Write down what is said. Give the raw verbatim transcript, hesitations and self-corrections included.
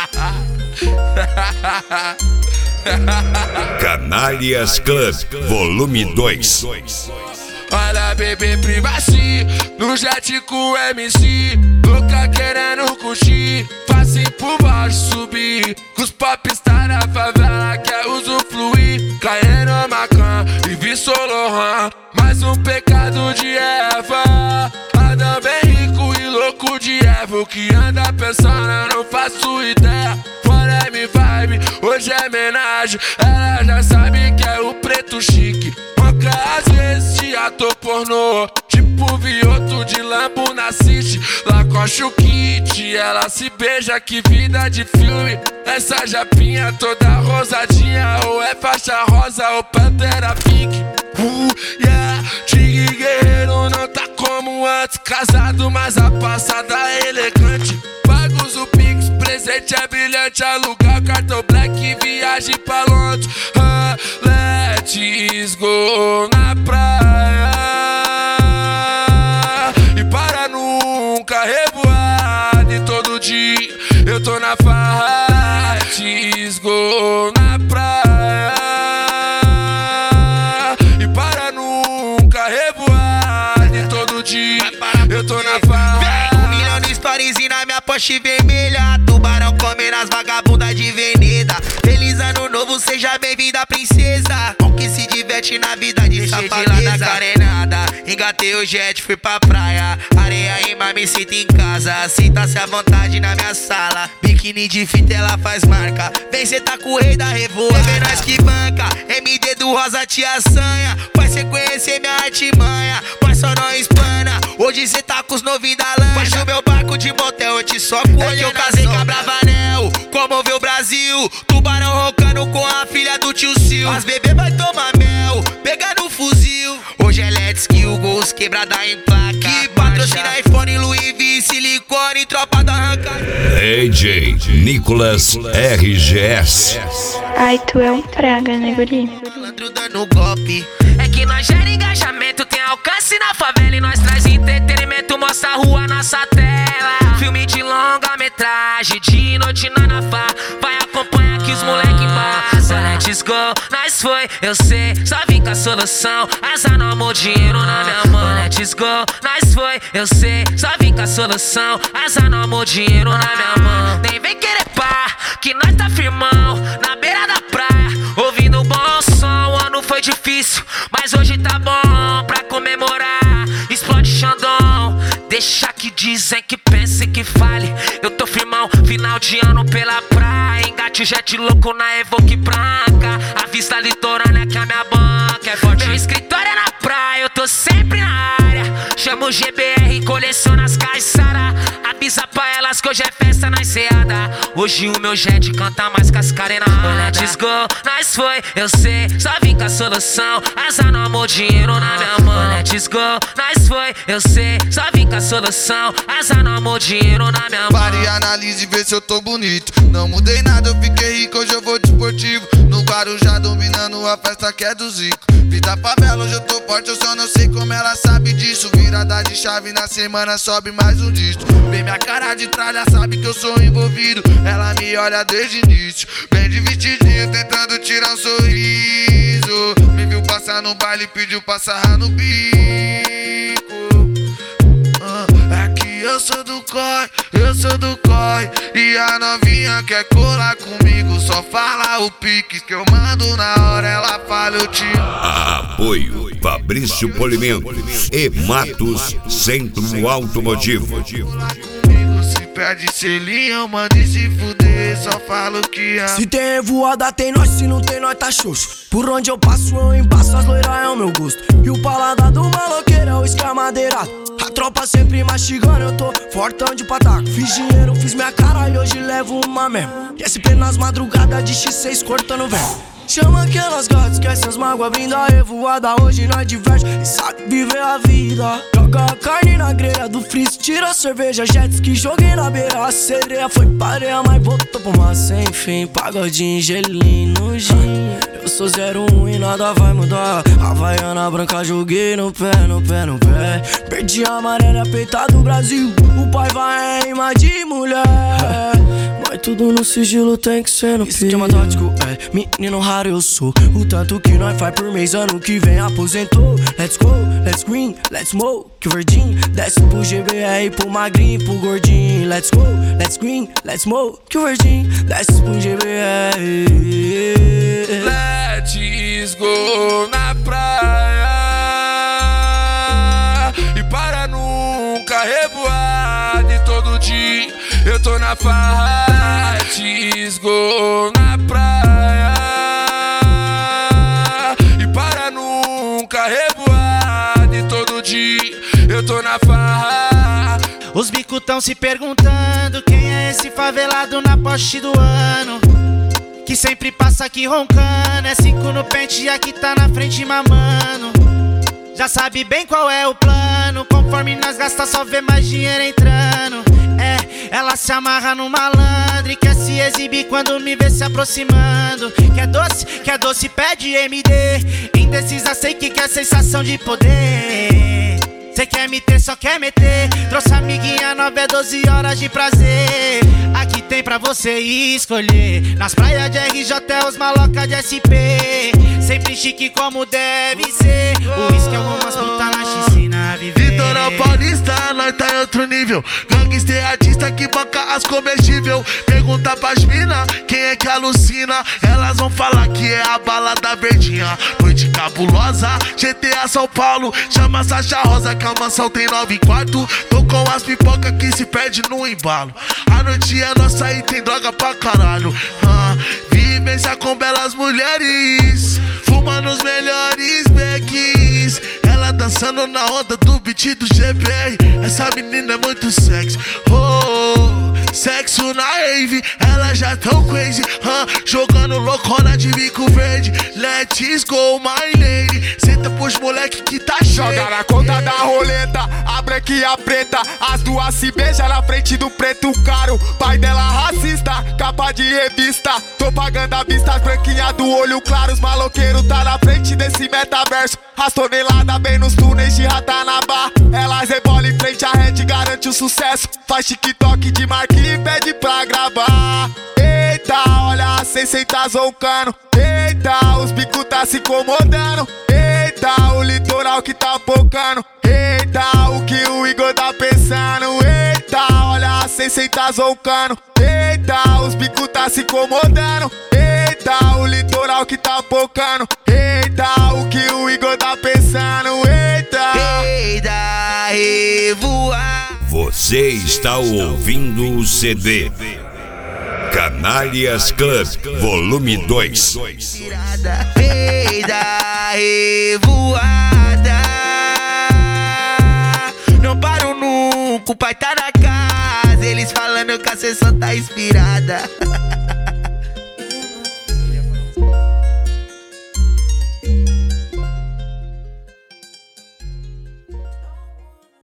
Canalhas Club, volume dois. Olha, bebê privacy, no jet com o M C, louca querendo curtir, facinho por baixo subir, com os popstar na favela quer usufruir, caindo macan e vi Solohan, mais um pecado de Eva. Anda bem rico e louco de Eva, o que anda pensando eu não faço ideia. Fora me vibe, hoje é homenagem, ela já sabe que é o preto chique. Manca às vezes de ator pornô, tipo Vioto de Lambo na City. Lacoste o kit, ela se beija, que vida de filme. Essa japinha toda rosadinha, ou é faixa rosa ou pantera pink. Uh, yeah, Tigre guerreiro não tá como antes, casado mas a passada é elegante. Pagos o Pix, presente é brilhante, alugar cartão black, viagem pra Londres. uh, Let's go na praia e para nunca revoar. E todo dia eu tô na farra. Let's go na praia e para nunca revoar. E todo dia eu tô na farra. Um milhão de stories e na minha Porsche vermelha, tubarão comendo as vagabundas de veneda. Feliz ano novo, seja bem-vinda, princesa. Com que se diverte na vida de safadeza. Da carenada, engatei o jet, fui pra praia. Areia em mar, me sinto em casa. Sinta-se à vontade na minha sala. Biquíni de fita, ela faz marca. Vem cê tá com o rei da revoada. Vê nós que banca, M D do Rosa te assanha. Vai cê conhecer minha artimanha, mas só não espana. Hoje cê tá com os novinhos da lancha. Faz o meu barco de motel, eu te soco. É que eu casei com a Bravanel, comoveu o Brasil. Tubarão roncando com a filha do tio Sil. As bebê vai tomar mel, pegar no fuzil. Hoje é Let's Kill, gols quebrada em placa. Que patrocina iPhone, Louis V, silicone, tropa da arrancada. D J Nicolas R G S. Ai, tu é um praga, né, guri? Malandro dando golpe. É que nós gera engajamento, tem alcance na favela e nós traz entretenimento, mostra a rua, nossa tela. Filme de longa metragem, de noite na Nafá, vai acompanhar que os moleque passa. Let's go, nós foi, eu sei, só vim com a solução. Asa no amor, dinheiro na minha mão. Let's go, nós foi, eu sei, só vim com a solução. Asa no amor, dinheiro na minha mão. Nem vem querer pá, que nós tá firmão, na beira da praia, ouvindo um bom som. O ano foi difícil, mas hoje tá bom pra comemorar. Explode Xandão, deixa que dizem, que pensem, que fale. Eu tô firmão, final de ano pela praia. Engate o jet louco na Evoque branca. A vista litorânea que a minha banca é forte. Meu escritório é na praia, eu tô sempre na área. Chamo o G B R, coleciona as caiçara. Avisa pra elas que hoje é festa na enseada. Hoje o meu jet canta mais que as carenadas. Let's go, nós foi, eu sei, só vim com a solução. Asa no amor, dinheiro na minha mão. Let's go, nós foi, eu sei, só vim com a solução. Asa no amor, dinheiro na minha mão. Pare e analise e vê se eu tô bonito. Não mudei nada, eu fiquei rico, hoje eu vou de esportivo. No Guarujá dominando a festa que é do Zico. Vida favela, hoje eu tô forte, eu só não sei como ela sabe disso. Virada de chave na semana, sobe mais um disco. Vem minha cara de tralha, sabe que eu sou envolvido. Ela me olha desde o início, bem de vestidinho, tentando tirar um sorriso. Me viu passar no baile, pediu pra sarrar no bico. É que eu sou do corre, eu sou do corre. E a novinha quer colar comigo, só fala o pique que eu mando na hora, ela fala eu te amo. Apoio Fabrício Polimento e Matos Centro Automotivo. Se perde selinho, manda e se fuder, só falo que amo. Se tem revoada tem nós, se não tem nós tá xoxo. Por onde eu passo eu embaço, as loiras é o meu gosto. E o paladar do maloqueiro é o escamadeirado. A tropa sempre mastigando, eu tô fortão de pataco. Fiz dinheiro, fiz minha cara e hoje levo uma mesmo. S P nas madrugadas de X seis cortando velho. Chama aquelas gatas, esquece as mágoas, vindo a revoada. Hoje nós diverte e sabe viver a vida. Joga a carne na grelha do freeze, tira a cerveja, jet ski, joguei na beira. A sereia foi pareia, mas voltou pro mar sem fim. Pagodinho, gelinho, no gin. Eu sou zero um e nada vai mudar. Havaiana branca, joguei no pé, no pé, no pé. Perdi a amarela, peita do Brasil. O pai vai em rima de mulher. Vai tudo no sigilo, tem que ser no esquema tático, é, menino raro eu sou. O tanto que nós faz por mês, ano que vem aposentou. Let's go, let's green, let's smoke, que verdinho. Desce pro G B R, pro magrinho, pro gordinho. Let's go, let's green, let's smoke, que verdinho. Desce pro G B R. Let's go na praia e para nunca revoar. De todo dia eu tô na farra. Let's go na praia e para nunca revoar. De todo dia eu tô na farra. Os bicos tão se perguntando quem é esse favelado na Porsche do ano, que sempre passa aqui roncando. É cinco no pente e aqui tá na frente mamando. Já sabe bem qual é o plano, conforme nós gasta só vê mais dinheiro entrando. É, ela se amarra no malandro e quer se exibir quando me vê se aproximando. Quer doce, quer doce, pede M D. Indecisa, sei que quer sensação de poder. Cê quer me ter, só quer meter. Trouxe amiguinha nove, é doze horas de prazer. Aqui tem pra você escolher. Nas praias de R J é os maloca de S P. Sempre chique como deve ser. O uísque é algumas puta na piscina viver. Litoral Paulista, nós tá em outro nível. Gangster artista que banca as comestível. Pergunta pras mina, quem é que alucina? Elas vão falar que é a balada verdinha. Noite cabulosa, G T A São Paulo. Chama Sacha Rosa que a mansão tem nove quartos. Tô com as pipoca que se perde no embalo. A noite é nossa e tem droga pra caralho. ah, Vivência com belas mulheres, fumando os melhores becks. Ela dançando na onda do beat do G B R. Essa menina é muito sexy. Oh, sexo na rave, ela já tão crazy. uh, Jogando loucona de bico verde. Let's go, my lady. Senta pros moleque que tá cheio. Joga na conta da roleta, a branca e a preta. As duas se beijam na frente do preto caro. Pai dela racista, capa de revista. Tô pagando a vista, as branquinhas do olho claro. Os maloqueiros tá na frente desse metaverso. As toneladas bem nos túneis de Ratanabá. Elas rebolam em frente à rede, garante o sucesso. Faz TikTok de marca e pede pra gravar. Eita, olha a sensei tá zoncando. Eita, os bicos tá se incomodando. Eita, o litoral que tá focando. Eita, o que o Igor tá pensando. Eita, olha a sensei tá zoncando. Eita, os bicos tá se incomodando. Eita, o litoral que tá focando. Eita, o que o Igor tá pensando. Eita, Eita, revoar. Você está ouvindo o C D Canalhas Club Volume dois. Eita, revoada. Não paro nunca, o pai tá na casa. Eles falando que a sessão tá inspirada.